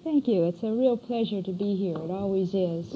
Thank you. It's a real pleasure to be here. It always is.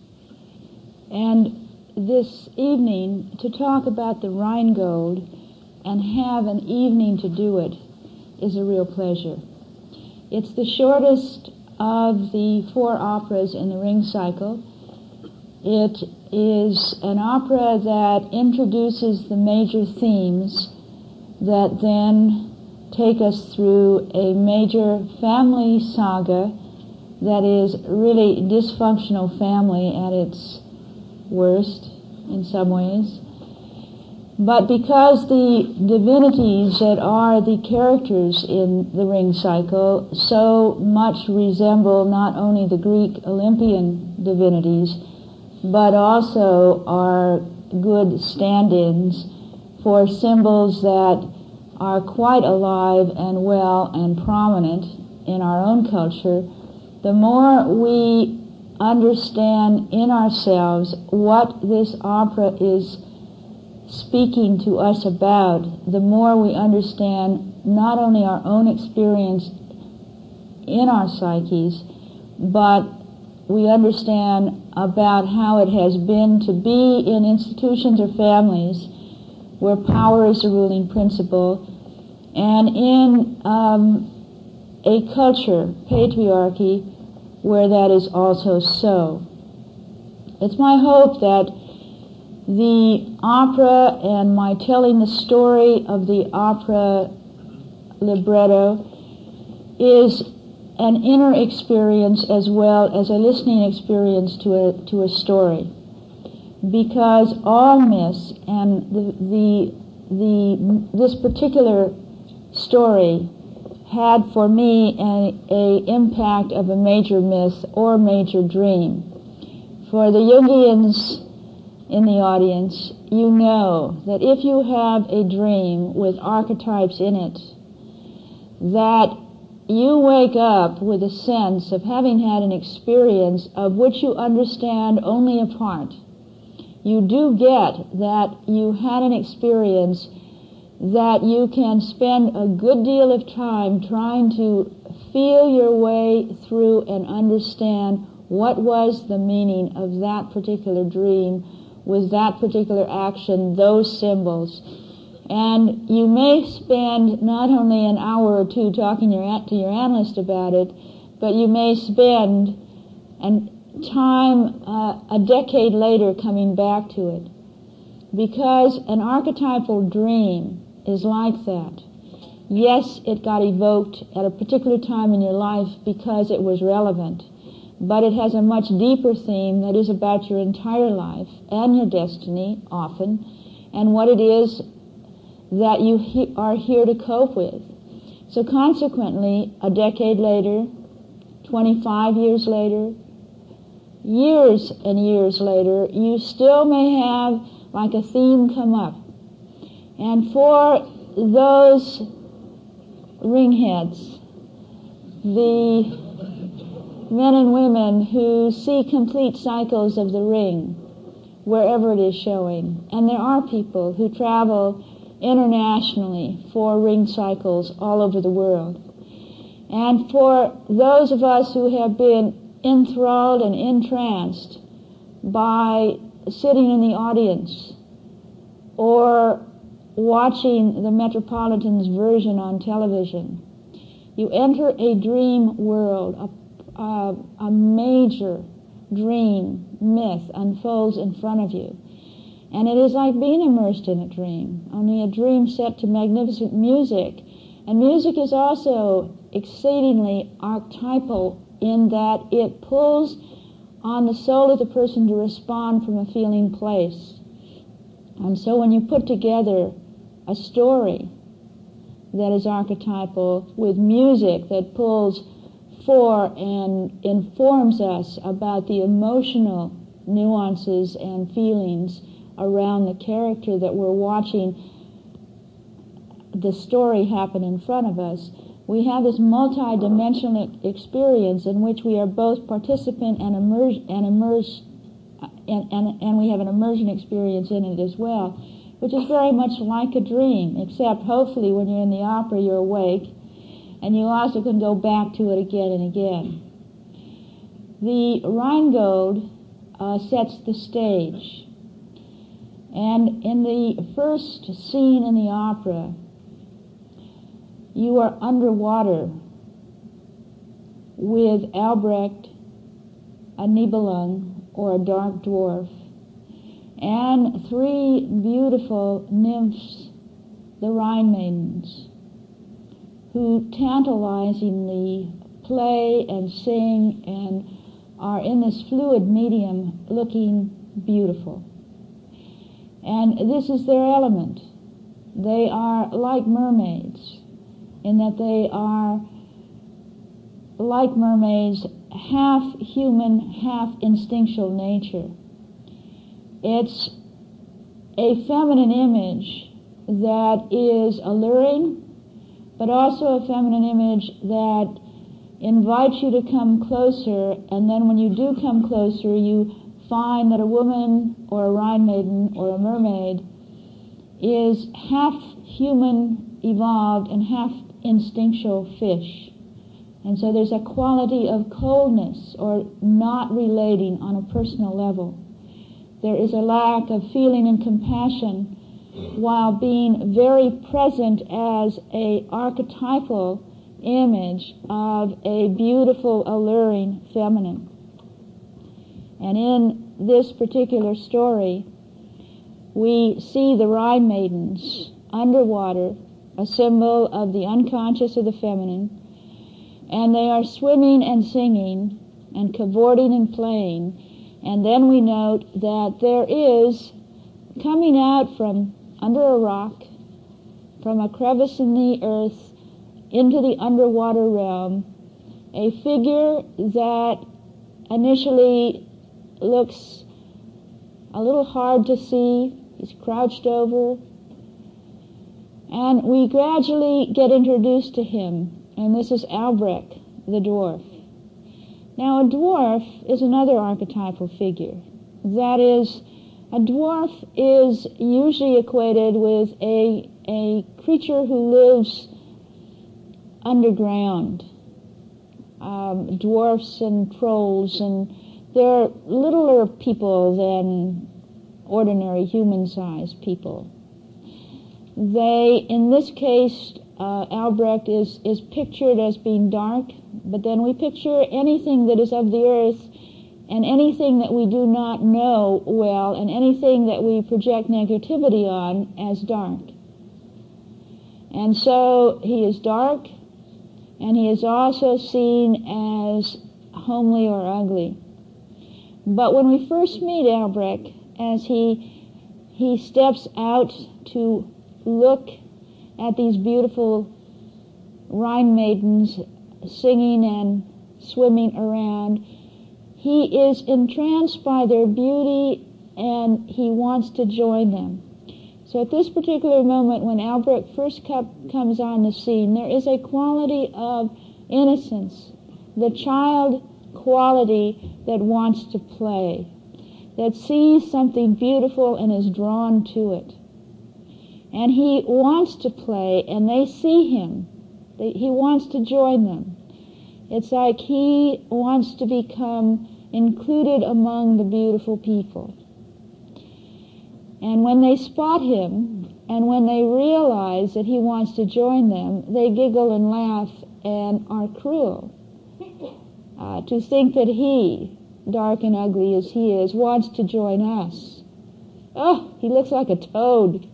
And this evening, to talk about the Rheingold and have an evening to do it is a real pleasure. It's the shortest of the 4 operas in the Ring Cycle. It is an opera that introduces the major themes that then take us through a major family saga that is really dysfunctional family at its worst in some ways. But because the divinities that are the characters in the Ring Cycle so much resemble not only the Greek Olympian divinities, but also are good stand-ins for symbols that are quite alive and well and prominent in our own culture, the more we understand in ourselves what this opera is speaking to us about, the more we understand not only our own experience in our psyches, but we understand about how it has been to be in institutions or families where power is the ruling principle, and in a culture, patriarchy, where that is also so. It's my hope that the opera and my telling the story of the opera libretto is an inner experience as well as a listening experience to a story. Because all myths, and this particular story had for me a impact of a major myth or major dream. For the Jungians in the audience, you know that if you have a dream with archetypes in it, that you wake up with a sense of having had an experience of which you understand only a part. You do get that you had an experience that you can spend a good deal of time trying to feel your way through and understand what was the meaning of that particular dream with that particular action, those symbols. And you may spend not only an hour or two talking to your analyst about it, but you may spend time a decade later coming back to it. Because an archetypal dream is like that. Yes, it got evoked at a particular time in your life because it was relevant, but it has a much deeper theme that is about your entire life and your destiny, often, and what it is that you are here to cope with. So consequently, a decade later, 25 years later, years and years later, you still may have like a theme come up. And for those ringheads, the men and women who see complete cycles of the ring, wherever it is showing, and there are people who travel internationally for ring cycles all over the world. And for those of us who have been enthralled and entranced by sitting in the audience or watching the Metropolitan's version on television, you enter a dream world, a major dream myth unfolds in front of you. And it is like being immersed in a dream, only a dream set to magnificent music. And music is also exceedingly archetypal in that it pulls on the soul of the person to respond from a feeling place. And so when you put together a story that is archetypal with music that pulls for and informs us about the emotional nuances and feelings around the character that we're watching the story happen in front of us, we have this multi-dimensional experience in which we are both participant and immersed, and we have an immersion experience in it as well, which is very much like a dream, except hopefully when you're in the opera you're awake, and you also can go back to it again and again. The Rheingold sets the stage. And in the first scene in the opera, you are underwater with Albrecht, a Nibelung, or a dark dwarf, and three beautiful nymphs, the Rhine maidens, who tantalizingly play and sing and are in this fluid medium looking beautiful. And this is their element. They are like mermaids in that they are, like mermaids, half human, half instinctual nature. It's a feminine image that is alluring, but also a feminine image that invites you to come closer, and then when you do come closer, you find that a woman or a Rhine maiden or a mermaid is half human evolved and half instinctual fish. And so there's a quality of coldness or not relating on a personal level. There is a lack of feeling and compassion while being very present as a archetypal image of a beautiful, alluring feminine. And in this particular story, we see the Rhine maidens underwater, a symbol of the unconscious of the feminine, and they are swimming and singing and cavorting and playing. And then we note that there is, coming out from under a rock, from a crevice in the earth, into the underwater realm, a figure that initially looks a little hard to see. He's crouched over. And we gradually get introduced to him, and this is Albrecht, the dwarf. Now, a dwarf is another archetypal figure. That is, a dwarf is usually equated with a creature who lives underground. Dwarfs and trolls, and they're littler people than ordinary human-sized people. They, in this case, Albrecht is pictured as being dark, but then we picture anything that is of the earth and anything that we do not know well and anything that we project negativity on as dark. And so he is dark, and he is also seen as homely or ugly. But when we first meet Albrecht, as he steps out to look at these beautiful Rhine maidens singing and swimming around, he is entranced by their beauty and he wants to join them. So at this particular moment, when Albrecht first comes on the scene, there is a quality of innocence, the child quality that wants to play, that sees something beautiful and is drawn to it. And he wants to play, and they see him. He wants to join them. It's like he wants to become included among the beautiful people. And when they spot him, and when they realize that he wants to join them, they giggle and laugh and are cruel. To think that he, dark and ugly as he is, wants to join us. Oh, he looks like a toad.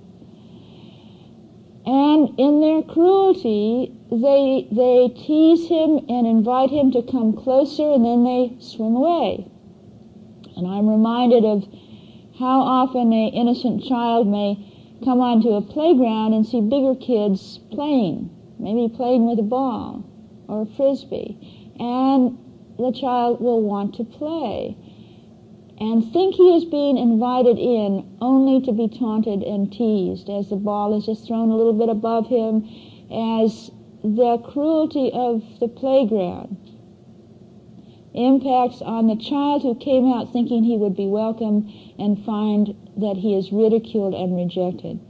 And in their cruelty, they tease him and invite him to come closer, and then they swim away. And I'm reminded of how often an innocent child may come onto a playground and see bigger kids playing, maybe playing with a ball or a frisbee, and the child will want to play and think he is being invited in only to be taunted and teased as the ball is just thrown a little bit above him, as the cruelty of the playground impacts on the child who came out thinking he would be welcome and find that he is ridiculed and rejected.